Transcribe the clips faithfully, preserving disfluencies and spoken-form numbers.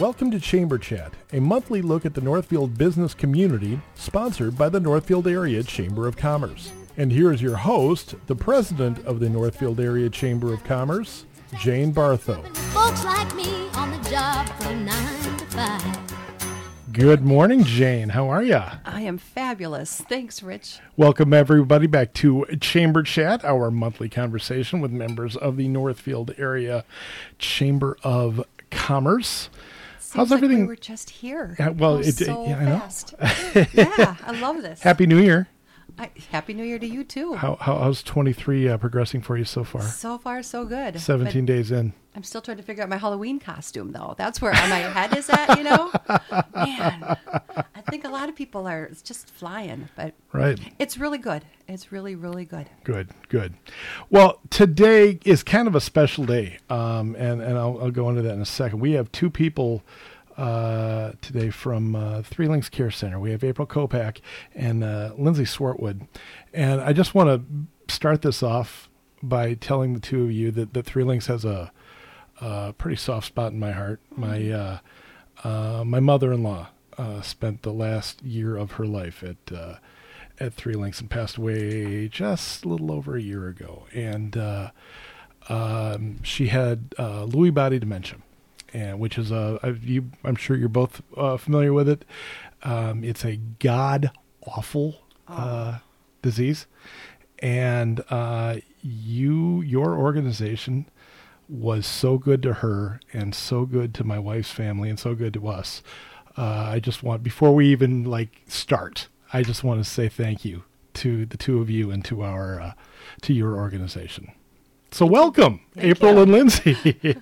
Welcome to Chamber Chat, a monthly look at the Northfield business community, sponsored by the Northfield Area Chamber of Commerce. And here is your host, the president of the Northfield Area Chamber of Commerce, Jane Barthow. Folks like me on the job from nine to five. Good morning, Jane. How are you? I am fabulous. Thanks, Rich. Welcome, everybody, back to Chamber Chat, our monthly conversation with members of the Northfield Area Chamber of Commerce. Seems How's like everything? We were just here. Uh, well, Goes it, so yeah, I know. fast. Yeah, I love this. Happy New Year. I, Happy New Year to you too. How, how how's twenty-three uh, progressing for you so far? So far, so good. seventeen But days in. I'm still trying to figure out my Halloween costume, though. That's where my head is at, you know? Man, I think a lot of people are it's just flying, but Right. it's really good. It's really, really good. Good, good. Well, today is kind of a special day, um, and, and I'll, I'll go into that in a second. We have two people uh, today from uh, Three Links Care Center. We have April Kopak and uh, Lindsay Swartwood. And I just want to start this off by telling the two of you that, that Three Links has a, a pretty soft spot in my heart. My, uh, uh, my mother-in-law uh, spent the last year of her life at uh, at Three Links and passed away just a little over a year ago. And uh, um, she had uh, Lewy body dementia, and which is a, a you, I'm sure you're both uh, familiar with it. Um, it's a god-awful uh, disease. And uh, you, your organization was so good to her and so good to my wife's family and so good to us. Uh, I just want, before we even like start, I just want to say thank you to the two of you and to our, uh, to your organization. So welcome, Thank April you. and Lindsay.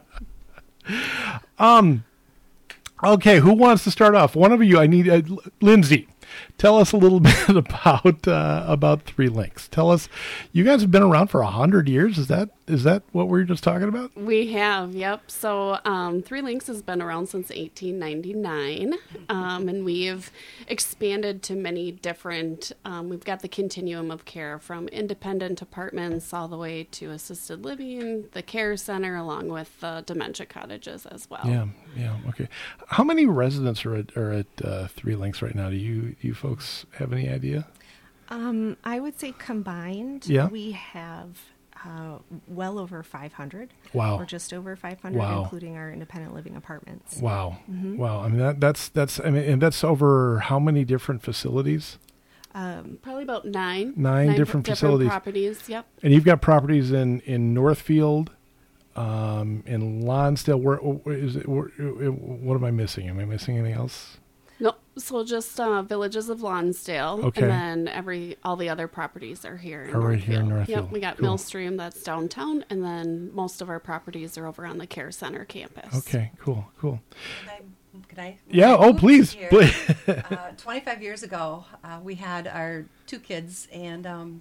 um, okay, who wants to start off? One of you, I need, uh, Lindsay. Tell us a little bit about uh, about Three Links. Tell us, you guys have been around for a hundred years. Is that is that what we were just talking about? We have, yep. So um, Three Links has been around since eighteen ninety-nine, um, and we've expanded to many different. Um, we've got the continuum of care from independent apartments all the way to assisted living, the care center, along with the dementia cottages as well. Yeah, yeah, okay. How many residents are at are at uh, Three Links right now? Do you do you folks have any idea? Um, I would say combined, Yeah. we have uh, well over five hundred. Wow. Or just over five hundred, Wow. including our independent living apartments. Wow, Mm-hmm. wow. I mean that that's that's I mean, and that's over how many different facilities? Um, Probably about nine. Nine different facilities. properties, yep. And you've got properties in, in Northfield, um, in Lonsdale. Where, where is it? Where, what am I missing? Am I missing anything else? No, so just uh, Villages of Lonsdale, Okay. and then every all the other properties are here in Are right here in Northfield. Northfield. Yep, we got Cool. Millstream that's downtown, and then most of our properties are over on the Care Center campus. Okay, cool, cool. Can I? Can I Yeah. Oh, move please, here? please. uh, twenty-five years ago, uh, we had our two kids, and um,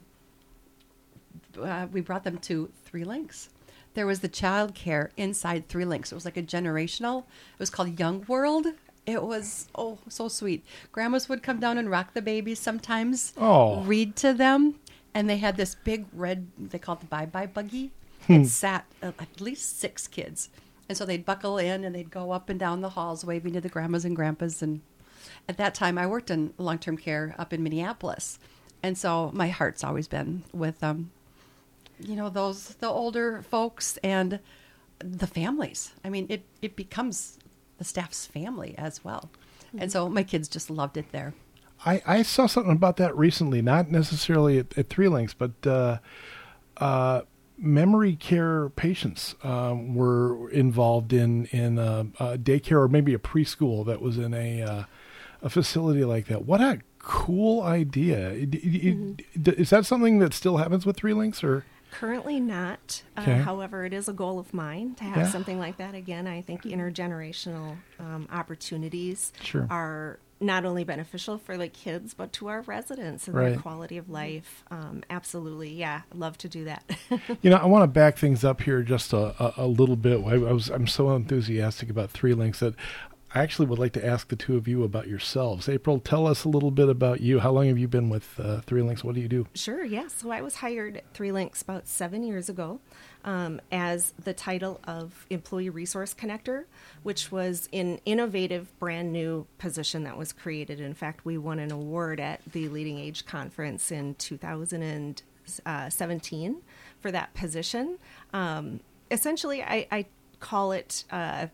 uh, we brought them to Three Links. There was the child care inside Three Links. It was like a generational. It was called Young World. It was, oh, so sweet. Grandmas would come down and rock the babies sometimes, Oh. read to them, and they had this big red, they called it the bye-bye buggy. Hmm. It sat uh, at least six kids. And so they'd buckle in and they'd go up and down the halls waving to the grandmas and grandpas. And at that time, I worked in long-term care up in Minneapolis. And so my heart's always been with, um, you know, those, the older folks and the families. I mean, it, it becomes the staff's family as well. Mm-hmm. And so my kids just loved it there. I, I saw something about that recently, not necessarily at, at Three Links, but uh, uh, memory care patients um, were involved in in a, a daycare or maybe a preschool that was in a uh, a facility like that. What a cool idea! It- it- Mm-hmm. it- Is that something that still happens with Three Links, or? currently not. Okay. Uh, however, it is a goal of mine to have Yeah. something like that again. I think intergenerational um, opportunities Sure. are not only beneficial for the kids, but to our residents and Right. their quality of life. Um, absolutely. Yeah. Love to do that. You know, I want to back things up here just a, a, a little bit. I, I was I'm so enthusiastic about Three Links that I actually would like to ask the two of you about yourselves. April, tell us a little bit about you. How long have you been with uh, Three Links? What do you do? Sure, yeah. So I was hired at Three Links about seven years ago um, as the title of Employee Resource Connector, which was an innovative, brand new position that was created. In fact, we won an award at the Leading Age Conference in two thousand seventeen for that position. Um, essentially, I, I call it uh,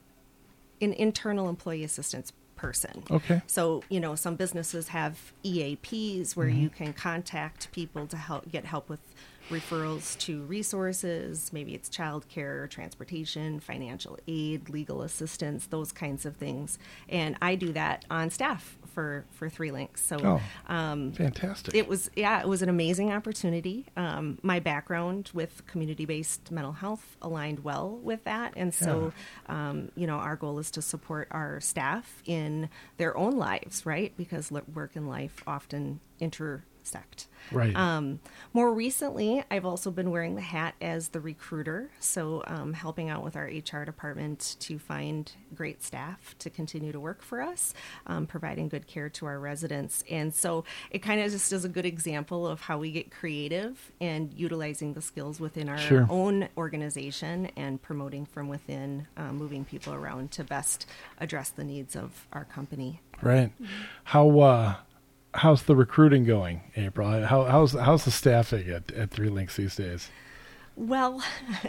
an internal employee assistance person. Okay. So, you know, some businesses have E A Ps where Mm-hmm. you can contact people to help get help with referrals to resources. Maybe it's childcare, transportation, financial aid, legal assistance, those kinds of things. And I do that on staff for, for Three Links. So Oh, um, fantastic. it was, yeah, it was an amazing opportunity. Um, my background with community-based mental health aligned well with that. And so, um, you know, our goal is to support our staff in their own lives, right? Because li- work and life often intersect. Right. Um, more recently, I've also been wearing the hat as the recruiter, so um, helping out with our H R department to find great staff to continue to work for us, um, providing good care to our residents. And so it kind of just is a good example of how we get creative and utilizing the skills within our Sure. own organization and promoting from within, uh, moving people around to best address the needs of our company. Right. How uh, how's the recruiting going, April? How how's how's the staffing at, at Three Links these days? Well,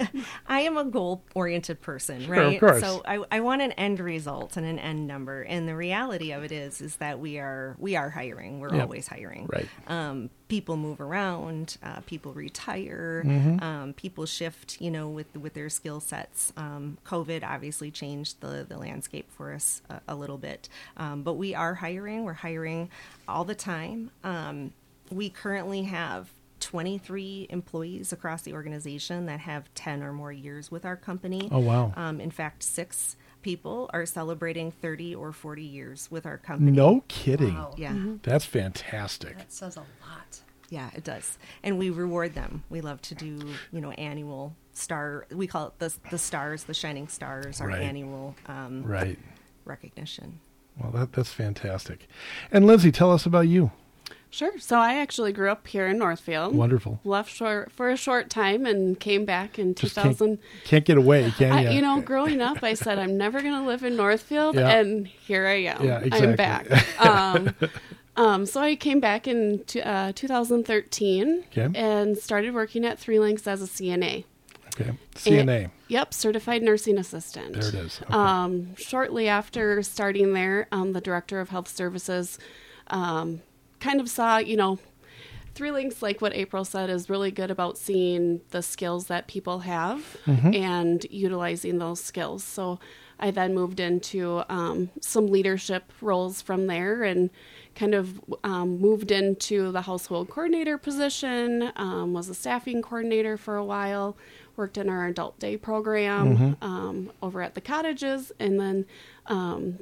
I am a goal-oriented person, Sure, of right? course. So I, I want an end result and an end number, and the reality of it is, is that we are we are hiring. We're Yep. always hiring. Right. Um, people move around. Uh, people retire. Mm-hmm. Um, people shift. You know, with with their skill sets. Um, COVID obviously changed the the landscape for us a, a little bit, um, but we are hiring. We're hiring all the time. Um, we currently have twenty-three employees across the organization that have ten or more years with our company. Oh, wow. Um, in fact, six people are celebrating thirty or forty years with our company. No kidding. Wow. Yeah. That's fantastic. That says a lot. Yeah, it does. And we reward them. We love to do, you know, annual star, we call it the, the stars, the shining stars, our Right. annual um, Right. recognition. Well, that that's fantastic. And Lindsay, tell us about you. Sure. So I actually grew up here in Northfield. Wonderful. Left for, for a short time and came back in Just two thousand. can't, can't get away, can I, you? you know, growing up, I said I'm never going to live in Northfield, Yeah. and here I am. Yeah, I'm exactly. back. Um, um, so I came back in t- uh, two thousand thirteen Okay. and started working at Three Links as a C N A. Okay. C N A. And- Yep, certified nursing assistant. There it is. Okay. Um, shortly after starting there, um, the director of health services um, kind of saw, you know, Three Links, like what April said, is really good about seeing the skills that people have Mm-hmm. and utilizing those skills. So I then moved into um, some leadership roles from there and kind of um, moved into the household coordinator position, um, was a staffing coordinator for a while, worked in our adult day program Mm-hmm. um, over at the cottages, and then um,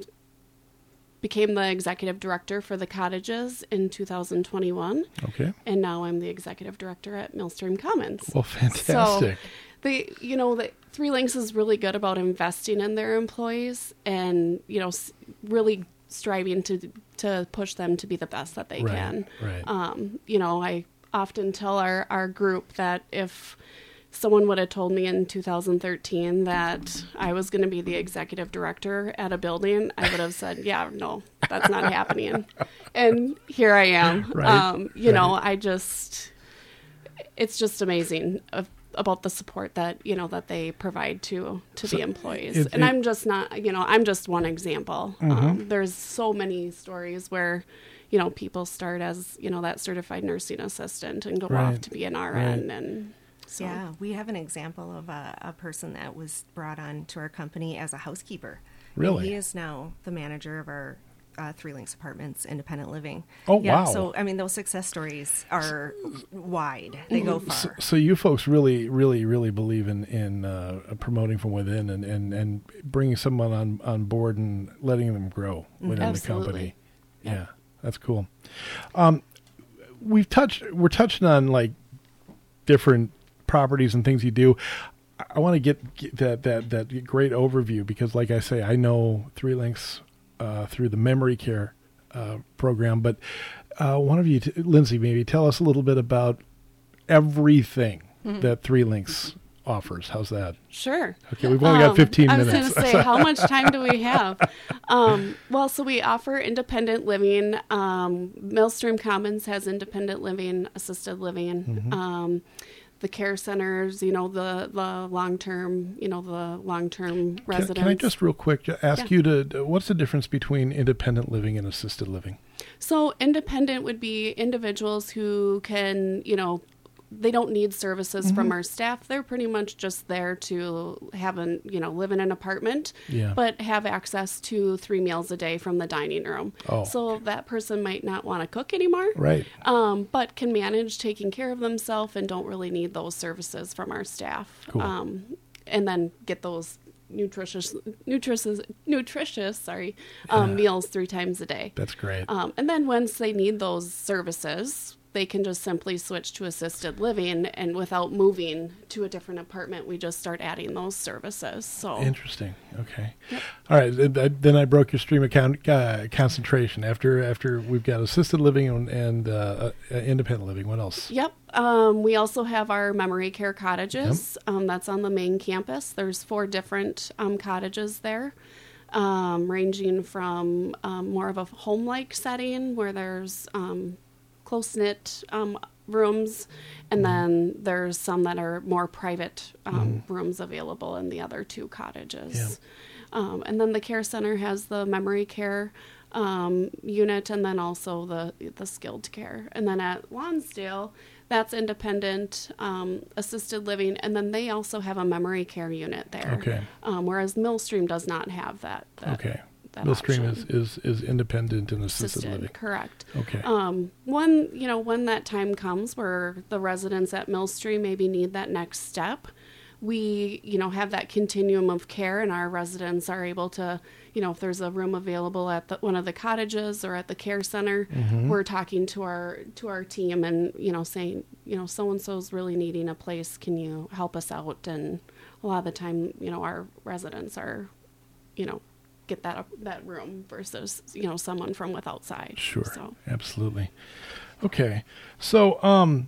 became the executive director for the cottages in two thousand twenty-one. Okay. And now I'm the executive director at Millstream Commons. Well, fantastic. So they, you know, the Three Links is really good about investing in their employees and, you know, s- really striving to to push them to be the best that they Right, can. right. Um, you know, I often tell our, our group that if someone would have told me in two thousand thirteen that I was going to be the executive director at a building, I would have said, yeah, no, that's not happening. And here I am. Right, Um, you know, right. I just, it's just amazing of, about the support that, you know, that they provide to, to So the employees. it- and it- I'm just not, you know, I'm just one example. Mm-hmm. Um, there's so many stories where, you know, people start as, you know, that certified nursing assistant and go Right, off to be an R N. right. And so, Yeah, we have an example of a, a person that was brought on to our company as a housekeeper. And Really? he is now the manager of our uh, Three Links Apartments Independent Living. Oh, yeah, wow. So, I mean, those success stories are wide. They go far. So, so you folks really, really, really believe in in uh, promoting from within and, and, and bringing someone on, on board and letting them grow within Absolutely. the company. Yeah, that's cool. Um, we've touched. We're touching on like different properties and things you do. I, I want to get, get that that that great overview because, like I say, I know Three Links uh, through the memory care uh, program. But uh, one of you, t- Lindsay, maybe tell us a little bit about everything mm-hmm. that Three Links offers. How's that? Sure. Okay, we've only got Um, fifteen I was minutes. going to say, how much time do we have? Um, well, so we offer independent living. Um, Millstream Commons has independent living, assisted living. Mm-hmm. Um, the care centers, you know, the, the long-term, you know, the long-term Can, residents. can I just real quick ju- ask Yeah. you to, what's the difference between independent living and assisted living? So independent would be individuals who can, you know, they don't need services Mm-hmm. from our staff. They're pretty much just there to have an, you know, live in an apartment, Yeah. but have access to three meals a day from the dining room. Oh. So that person might not want to cook anymore, Right. um, but can manage taking care of themselves and don't really need those services from our staff. Cool. Um, and then get those nutritious, nutritious, nutritious, sorry, um, Yeah. meals three times a day. That's great. Um, and then once they need those services, they can just simply switch to assisted living, and without moving to a different apartment, we just start adding those services. So Interesting. Okay. All right. th- th- Then I broke your stream of con- uh, concentration. After after we've got assisted living and, and uh, uh, independent living. What else? Yep. Um, we also have our memory care cottages. Um, that's on the main campus. There's four different um, cottages there, um, ranging from um, more of a home-like setting where there's um, close-knit um, rooms, and then there's some that are more private um, rooms available in the other two cottages. Um, and then the care center has the memory care um, unit, and then also the the skilled care. And then at Lonsdale, that's independent um, assisted living, and then they also have a memory care unit there. Okay. Um, whereas Millstream does not have that. that Okay. that Millstream is, option. is, is independent and assisted, Assisted, living. correct. Okay. Um, when you know when that time comes where the residents at Millstream maybe need that next step, we you know have that continuum of care, and our residents are able to, you know, if there's a room available at the, one of the cottages or at the care center, Mm-hmm. we're talking to our to our team and you know saying, you know, so and so's really needing a place. Can you help us out? And a lot of the time, you know, our residents are, you know, get that that room versus you know someone from with outside. Sure. So. Absolutely. Okay. So, um,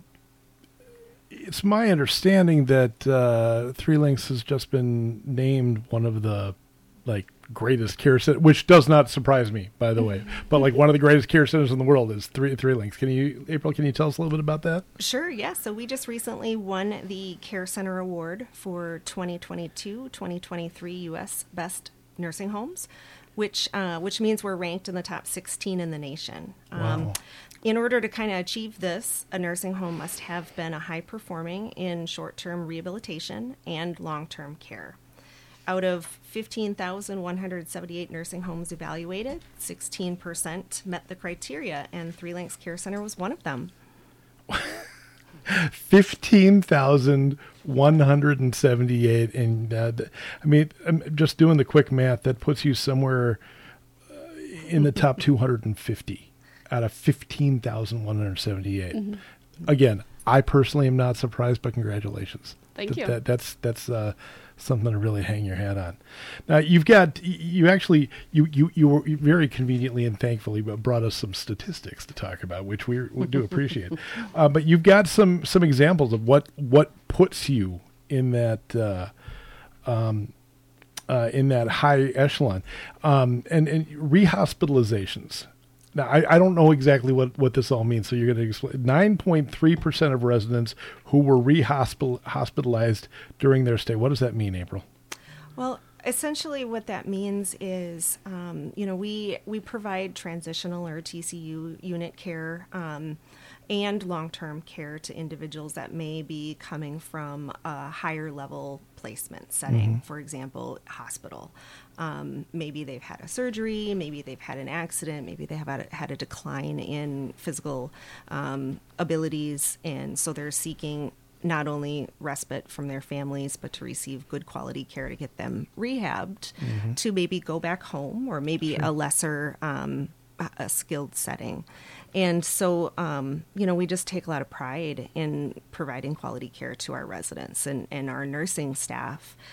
it's my understanding that uh, Three Links has just been named one of the like greatest care centers, which does not surprise me, by the way. But like one of the greatest care centers in the world is Three Three Links. Can you, April? Can you tell us a little bit about that? Sure, yeah. So we just recently won the Care Center Award for twenty twenty-two twenty twenty-three U S Best Nursing Homes, which uh, which means we're ranked in the top sixteen in the nation. Wow. In order to kind of achieve this, a nursing home must have been a high performing in short-term rehabilitation and long-term care. Out of fifteen thousand one hundred seventy-eight nursing homes evaluated, sixteen percent met the criteria, and Three Links Care Center was one of them. fifteen thousand one hundred seventy-eight. And uh, th- I mean, I'm just doing the quick math, that puts you somewhere uh, in the top two hundred fifty out of fifteen thousand one hundred seventy-eight. Mm-hmm. Again, I personally am not surprised, but congratulations. Thank Th- you. That, that's that's uh, something to really hang your hat on. Now, you've got, you actually, you, you, you were very conveniently and thankfully brought us some statistics to talk about, which we, we do appreciate. Uh, but you've got some, some examples of what, what puts you in that, uh, um, uh, in that high echelon. Um, and, and rehospitalizations. Now, I, I don't know exactly what, what this all means, so you're going to explain. nine point three percent of residents who were rehospitalized during their stay. What does that mean, April? Well, essentially what that means is, um, you know, we, we provide transitional or T C U unit care um, and long-term care to individuals that may be coming from a higher level placement setting, Mm-hmm. for example, hospital. Um, maybe they've had a surgery, maybe they've had an accident, maybe they have had a, had a decline in physical um, abilities, and so they're seeking not only respite from their families, but to receive good quality care to get them rehabbed, Mm-hmm. to maybe go back home or maybe a lesser um, a a skilled setting. And so, um, you know, we just take a lot of pride in providing quality care to our residents and, and our nursing staff.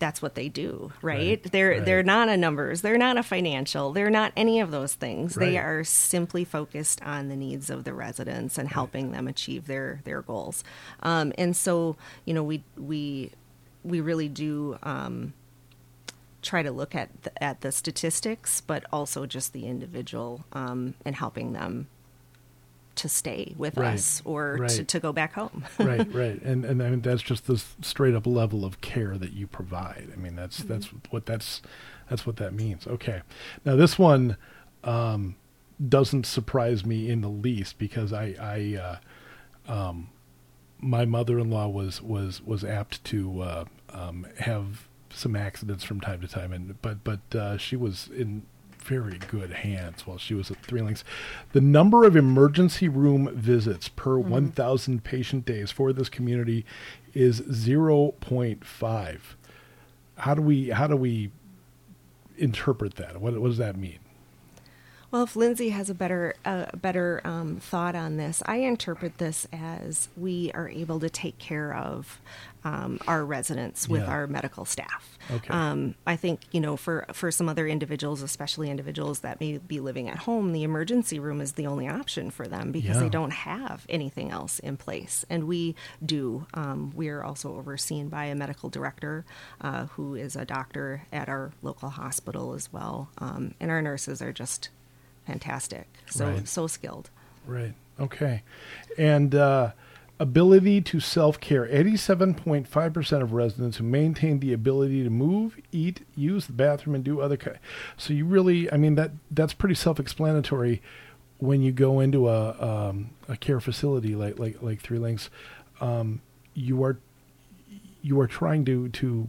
that's what they do, right? Right, They're right. they're not a numbers, they're not a financial, they're not any of those things. They Right. are simply focused on the needs of the residents and helping them achieve their their goals. Um, and so, you know, we we we really do um, try to look at the, at the statistics, but also just the individual um, and helping them to stay with Right, us or to, right. to go back home. right, right, and and I mean that's just the straight up level of care that you provide. I mean that's that's what that's that's what that means. Okay, now this one um, doesn't surprise me in the least because I I uh, um, my mother-in-law was was was apt to uh, um, have some accidents from time to time, and but but uh, she was in very good hands while she was at Three Links. The number of emergency room visits per Mm-hmm. one thousand patient days for this community is zero point five. How do we how do we interpret that? What, what does that mean? Well, if Lindsay has a better a better um, thought on this, I interpret this as we are able to take care of um, our residents with Yeah. our medical staff. Okay. Um, I think, you know, for for some other individuals, especially individuals that may be living at home, the emergency room is the only option for them because Yeah. they don't have anything else in place, and we do. Um, we are also overseen by a medical director uh, who is a doctor at our local hospital as well, um, and our nurses are just fantastic. So Right. so skilled. Right. Okay. And uh, ability to self-care. eighty-seven point five percent of residents who maintain the ability to move, eat, use the bathroom, and do other ki- So you really, I mean, that that's pretty self-explanatory when you go into a um, a care facility like like like Three Links. Um, you are you are trying to to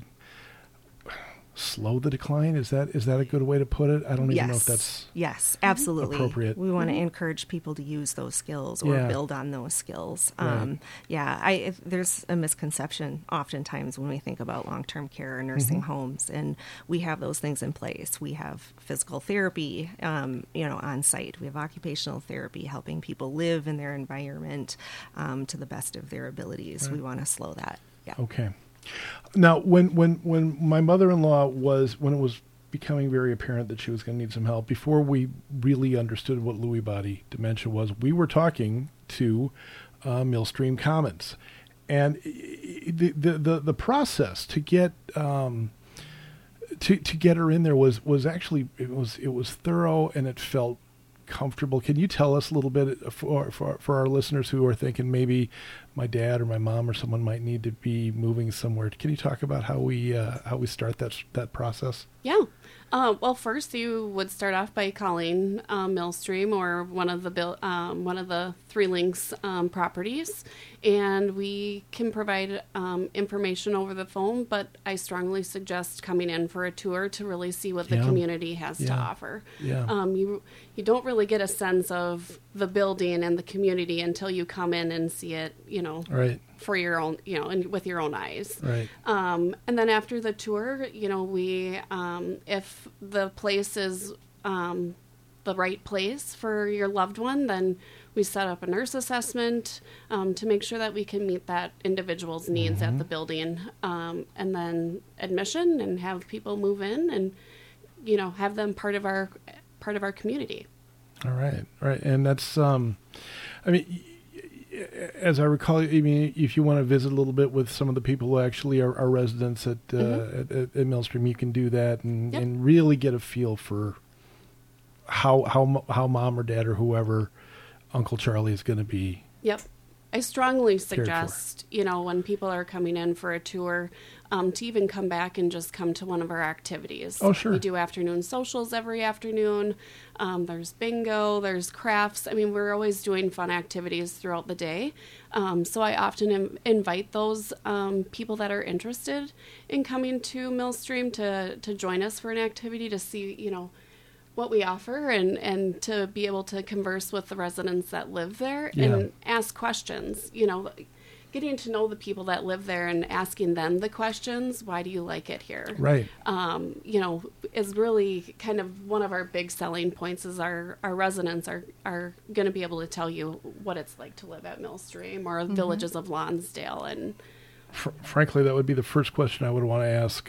slow the decline. Is that is that a good way to put it? I don't even Yes. know if that's yes, absolutely appropriate. We want to encourage people to use those skills or Yeah. build on those skills. Right. Um, yeah, I if, there's a misconception oftentimes when we think about long-term care or nursing Mm-hmm. homes, and we have those things in place. We have physical therapy, um, you know, on site. We have occupational therapy, helping people live in their environment um, to the best of their abilities. We want to slow that. Yeah. Okay. Now, when, when, when my mother-in-law was, when it was becoming very apparent that she was going to need some help, before we really understood what Lewy body dementia was, we were talking to uh, Millstream Commons. And i- the, the, the, the process to get, um, to, to get her in there was, was actually, it was, it was thorough and it felt comfortable. Can you tell us a little bit for, for, for our listeners who are thinking maybe my dad or my mom or someone might need to be moving somewhere? Can you talk about how we, uh, how we start that, that process? Yeah. Uh, well, first you would start off by calling um, Millstream or one of the bill, um, one of the Three Links um, properties, and we can provide um, information over the phone. But I strongly suggest coming in for a tour to really see what the Yeah. community has to Yeah. offer. Yeah. Um, you you don't really get a sense of the building and the community until you come in and see it. You know, Right. for your own, you know, and with your own eyes. Right. Um, and then after the tour, you know, we, um, if the place is um, the right place for your loved one, then we set up a nurse assessment um, to make sure that we can meet that individual's needs Mm-hmm. at the building. Um, and then admission and have people move in and, you know, have them part of our part of our community. All right. All right. And that's, um, I mean, y- y- as I recall, I mean, if you want to visit a little bit with some of the people who actually are, are residents at, uh, Mhm. at, at, at Millstream, you can do that and, Yep. and really get a feel for how, how, mo- how mom or dad or whoever Uncle Charlie is going to be. Yep. I strongly for. suggest, you know, when people are coming in for a tour, um, to even come back and just come to one of our activities. Oh, sure. We do afternoon socials every afternoon. Um, there's bingo, there's crafts. I mean, we're always doing fun activities throughout the day. Um, so I often Im- invite those um, people that are interested in coming to Millstream to, to join us for an activity to see, you know, what we offer and, and to be able to converse with the residents that live there Yeah. and ask questions, you know, getting to know the people that live there and asking them the questions. Why do you like it here? Right. Um, you know, is really kind of one of our big selling points is our, our residents are, are going to be able to tell you what it's like to live at Millstream or villages of Lonsdale. And Fr- frankly, that would be the first question I would want to ask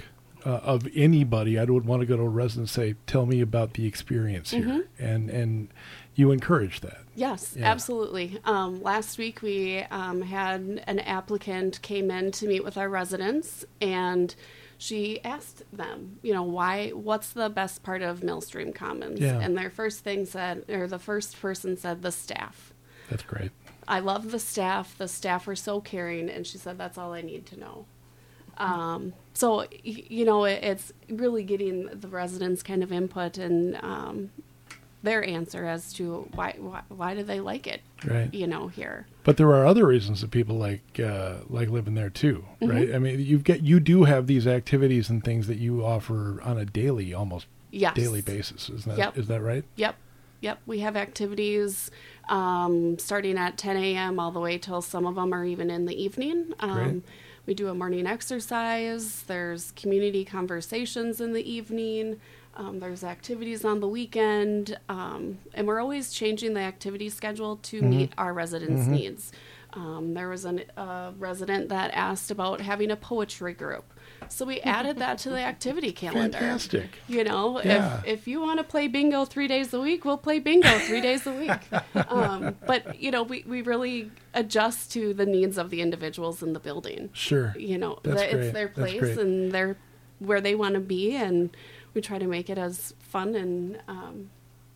uh, of anybody, I would want to go to a resident and say, "Tell me about the experience here," Mm-hmm. and and you encourage that. Yes, Yeah. absolutely. Um, last week we um, had an applicant came in to meet with our residents, and she asked them, you know, why, what's the best part of Millstream Commons? Yeah. And their first thing said, or the first person said, the staff. That's great. I love the staff. The staff are so caring, and she said, that's all I need to know. Um, so, y- you know, it, it's really getting the residents' kind of input and um, their answer as to why, why why do they like it, Right. you know, here. But there are other reasons that people like uh, like living there too, Mm-hmm. right? I mean, you get you do have these activities and things that you offer on a daily, almost Yes. daily basis. Isn't that Yep. is that right? Yep. Yep. We have activities um, starting at ten a.m. all the way till some of them are even in the evening. Um, Great. we do a morning exercise. There's community conversations in the evening. Um, there's activities on the weekend. Um, and we're always changing the activity schedule to meet our residents' needs. Um, there was a uh, resident that asked about having a poetry group. So we added that to the activity calendar. Fantastic. You know, Yeah. if if you want to play bingo three days a week, we'll play bingo three days a week. Um, but, you know, we, we really adjust to the needs of the individuals in the building. Sure. You know, That's the, great. it's their That's place great. and they're where they want to be. And we try to make it as fun and um,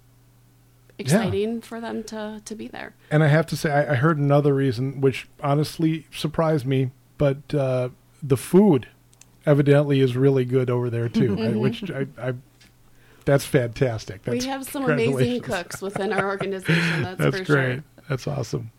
exciting for them to, to be there. And I have to say, I, I heard another reason, which honestly surprised me, but uh, the food evidently is really good over there too. I, which I, I, that's fantastic. That's, We have some amazing congratulations. cooks within our organization. That's, That's for great. sure. That's awesome.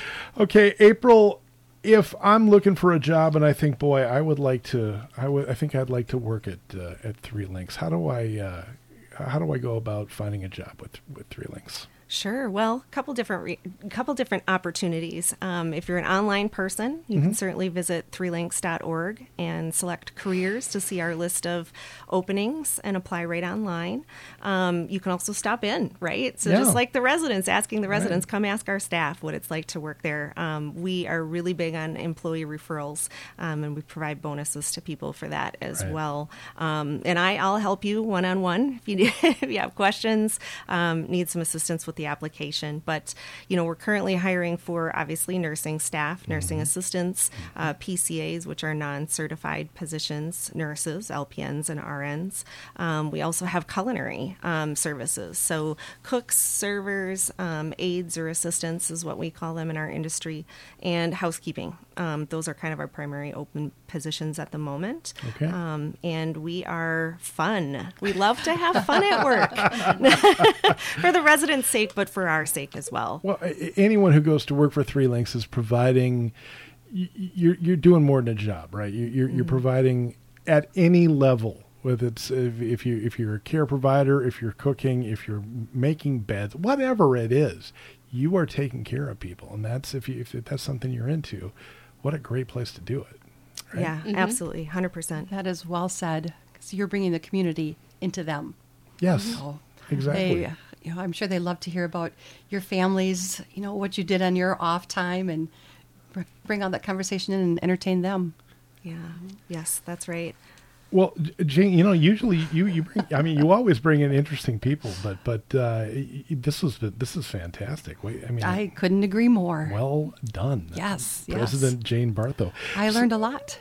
Okay, April. If I'm looking for a job and I think, boy, I would like to, I would, I think I'd like to work at uh, at Three Links. How do I, uh, how do I go about finding a job with with Three Links? Sure. Well, a couple different re- couple different opportunities. Um, if you're an online person, you can certainly visit three links dot org and select careers to see our list of openings and apply right online. Um, you can also stop in, right? So Yeah. just like the residents, asking the residents, come ask our staff what it's like to work there. Um, we are really big on employee referrals, um, and we provide bonuses to people for that as Right. well. Um, and I, I'll help you one on one if you need, if you have questions, um, need some assistance with the application. But you know, we're currently hiring for obviously nursing staff, nursing assistants, uh, P C As, which are non-certified positions, nurses, L P Ns, and R Ns. Um, we also have culinary um, services, so cooks, servers, um, aides or assistants is what we call them in our industry, and housekeeping. Um, those are kind of our primary open positions at the moment. Okay. Um, and we are fun. We love to have fun at work for the residents' sake, but for our sake as well. Well, a- anyone who goes to work for Three Links is providing. y- y- You're you're doing more than a job, right? You- You're you're providing at any level. Whether it's if, if you if you're a care provider, if you're cooking, if you're making beds, whatever it is, you are taking care of people, and that's if you if that's something you're into, what a great place to do it. Right? Yeah, absolutely, one hundred percent. That is well said, because you're bringing the community into them. Yes. So Exactly. They, you know, I'm sure they love to hear about your families, you know, what you did on your off time, and br- bring on that conversation and entertain them. Yeah, yes, that's right. Well, J- Jane, you know, usually you, you bring, I mean, you always bring in interesting people, but but uh, y- y- this was this is fantasc. Wait, I mean, I couldn't agree more. well done. Yes, yes. President Jane Bartho. I learned a lot.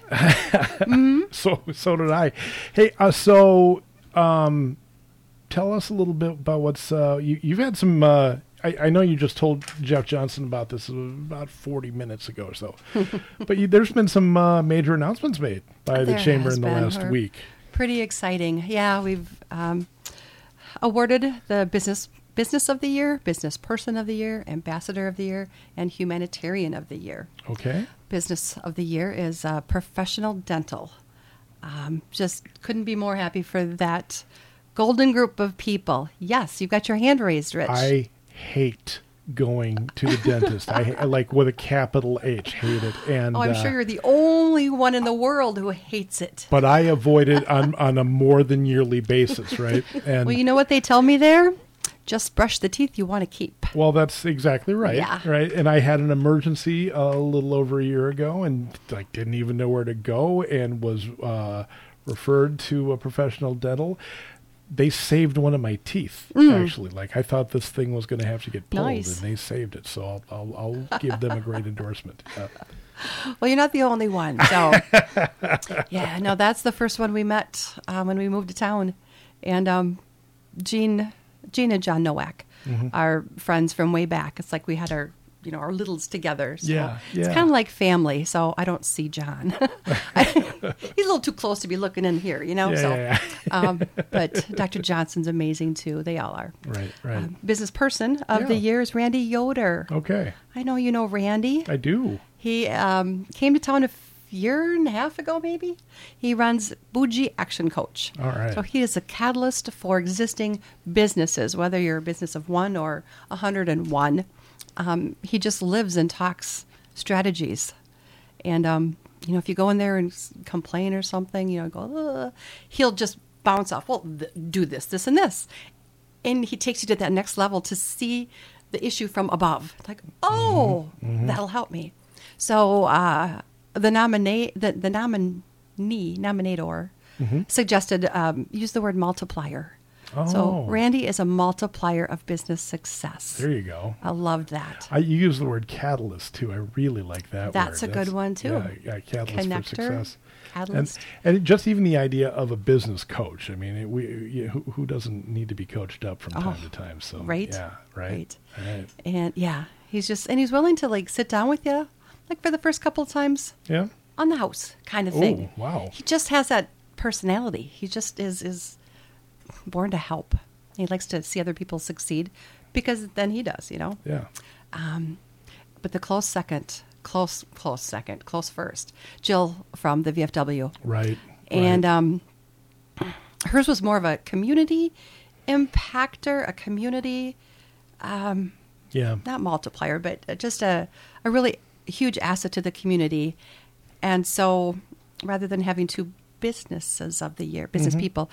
So so did I. Hey, uh, so um, tell us a little bit about what's uh, you, you've had some. Uh, I, I know you just told Jeff Johnson about this about forty minutes ago or so, but you, there's been some uh, major announcements made by the There chamber has in the been. last We're week. Pretty exciting. Yeah, we've um, awarded the business business of the year, business person of the year, ambassador of the year, and humanitarian of the year. Okay. Business of the year is uh, professional dental. Um, just couldn't be more happy for that golden group of people. Yes, you've got your hand raised, Rich. I hate going to the dentist. I ha- like with a capital H, hate it. And oh, I'm uh, sure you're the only one in the world who hates it. but I avoid it on on a more than yearly basis, right? And Well, you know what they tell me there? Just brush the teeth you want to keep. well, that's exactly right. Yeah. Right. And I had an emergency a little over a year ago, and like didn't even know where to go, and was uh, referred to a professional dental. They saved one of my teeth, Mm. actually. Like, I thought this thing was going to have to get pulled, Nice. and they saved it. So I'll, I'll, I'll give them a great endorsement. Uh, Well, you're not the only one. So, yeah, no, that's the first one we met uh, when we moved to town. And um, Gene, Gene and John Nowak Mm-hmm. are friends from way back. It's like we had our, you know, our littles together. So Yeah, It's yeah. kind of like family. So I don't see John. He's a little too close to be looking in here, you know. Yeah, so, yeah, um, but Doctor Johnson's amazing too. They all are. right, right. Um, business person of the Yeah. year is Randy Yoder. Okay. I know you know Randy. I do. He um, came to town a f- year and a half ago, maybe. He runs Bougie Action Coach. All right. So he is a catalyst for existing businesses, whether you're a business of one or a hundred and one. Um, he just lives and talks strategies. And, um, you know, if you go in there and s- complain or something, you know, go, Ugh, he'll just bounce off. Well, th- do this, this, and this. And he takes you to that next level to see the issue from above. It's like, oh, that'll help me. So uh, the nominate the, the nominee nominator suggested um, use the word multiplier. Oh. So Randy is a multiplier of business success. There you go. I loved that. I you use the word catalyst too. I really like that That's word. a good one, too. Yeah, yeah, catalyst Connector, for success. catalyst. And, and just even the idea of a business coach. I mean, it, we you, who, who doesn't need to be coached up from time Oh, to time? So right, yeah, right, right. right. And yeah, he's just and he's willing to like sit down with you, like for the first couple of times Yeah. on the house kind of thing. Oh, wow. He just has that personality. He just is is born to help. He likes to see other people succeed because then he does, you know. Yeah. But the close second, close close second, close first, Jill from the V F W. Right. And right. um, hers was more of a community impactor, a community, yeah. not multiplier, but just a, a really huge asset to the community. And so rather than having two businesses of the year, business people,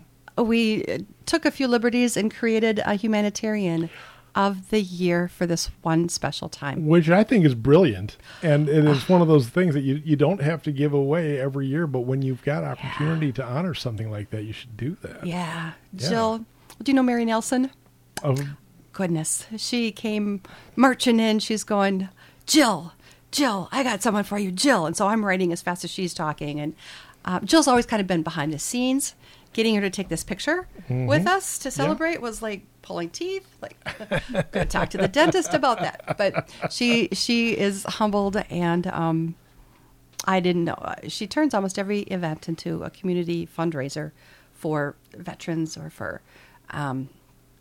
we uh, took a few liberties and created a humanitarian of the year for this one special time. Which I think is brilliant, and it is one of those things that you, you don't have to give away every year, but when you've got opportunity to honor something like that, you should do that. Yeah. Yeah. Jill, do you know Mary Nelson? Of, Goodness. She came marching in. She's going, Jill, Jill, I got someone for you, Jill. And so I'm writing as fast as she's talking. And uh, Jill's always kind of been behind the scenes. Getting her to take this picture with us to celebrate was like pulling teeth. Like, gonna talk to the dentist about that. But she she is humbled, and um, I didn't know. Uh, She turns almost every event into a community fundraiser for veterans or for um,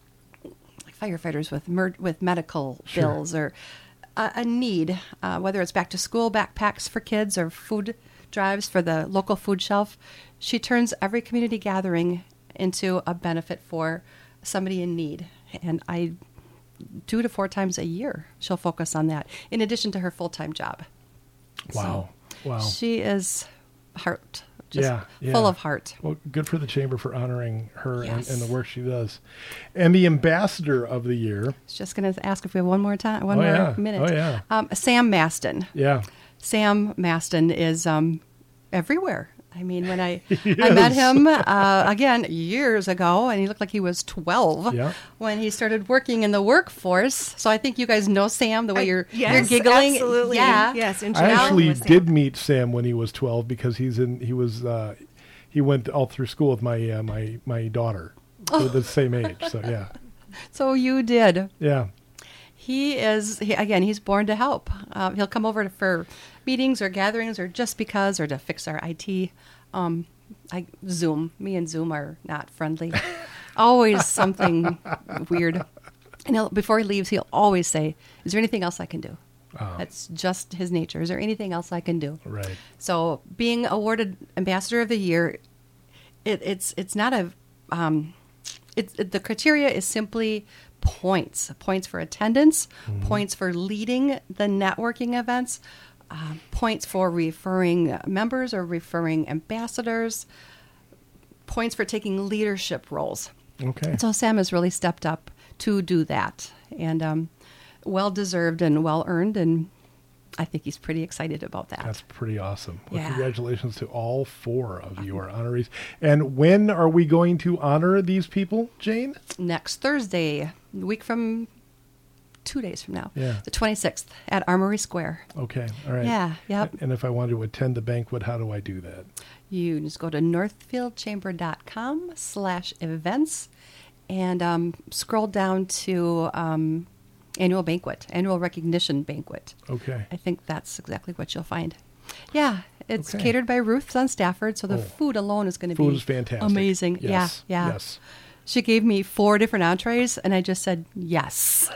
like firefighters with mer- with medical Sure. bills or a, a need, uh, whether it's back to school backpacks for kids or food drives for the local food shelf. She turns every community gathering into a benefit for somebody in need. And I, two to four times a year, she'll focus on that, in addition to her full-time job. wow. wow. She is heart, just Yeah, yeah. full of heart. Well, good for the chamber for honoring her and, Yes. and the work she does. And the ambassador of the year. I was just going to ask if we have one more time, one Oh, more yeah. minute. Oh, yeah. Um, Sam Maston. Yeah. Sam Maston is um, everywhere. I mean, when I He I met is. him uh, again years ago, and he looked like he was twelve Yeah. when he started working in the workforce. So I think you guys know Sam the way you're yes, you're giggling. absolutely. Yeah. Yes, in I general, actually with Sam. did meet Sam when he was twelve because he's in. He was. Uh, he went all through school with my uh, my my daughter. They're the same age. So yeah, So you did. yeah. He is he, again. He's born to help. Uh, he'll come over to, for meetings or gatherings or just because or to fix our I T. Um, I Zoom. Me and Zoom are not friendly. Always something weird. And he'll, before he leaves, he'll always say, "Is there anything else I can do?" Oh. That's just his nature. Is there anything else I can do? Right. So being awarded Ambassador of the Year, it, it's it's not a um, it's it, the criteria is simply points, points for attendance, points for leading the networking events, uh, points for referring members or referring ambassadors, points for taking leadership roles. Okay. And so Sam has really stepped up to do that, and um, well deserved and well earned. And I think he's pretty excited about that. That's pretty awesome. Well, Yeah. congratulations to all four of you are honorees. And when are we going to honor these people, Jane? Next Thursday, a week from two days from now, Yeah. the twenty-sixth at Armory Square. Okay, all right. Yeah, yep. And if I want to attend the banquet, how do I do that? You just go to northfieldchamber.com slash events and um, scroll down to um, annual banquet, annual recognition banquet. Okay. I think that's exactly what you'll find. Yeah, it's Okay. catered by Ruth on Stafford, so the Oh. food alone is going to Food be is fantastic. amazing. Yes, Yeah, yeah. yes. She gave me four different entrees, and I just said yes.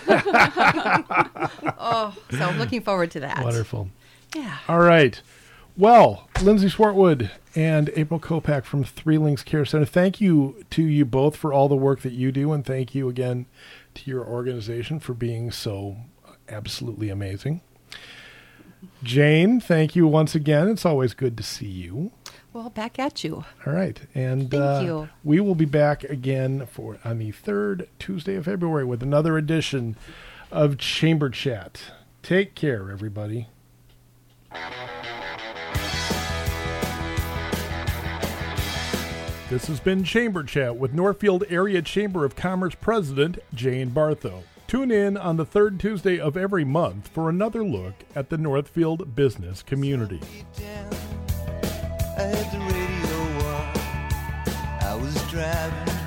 Oh, so I'm looking forward to that. Wonderful. Yeah. All right. Well, Lindsay Swartwood and April Kopak from Three Links Care Center, thank you to you both for all the work that you do, and thank you again to your organization for being so absolutely amazing. Jane, thank you once again. It's always good to see you. Well, back at you. All right. And Thank uh, you. we will be back again for on the third Tuesday of February with another edition of Chamber Chat. Take care, everybody. This has been Chamber Chat with Northfield Area Chamber of Commerce President Jane Barthow. Tune in on the third Tuesday of every month for another look at the Northfield business community. I had the radio on. I was driving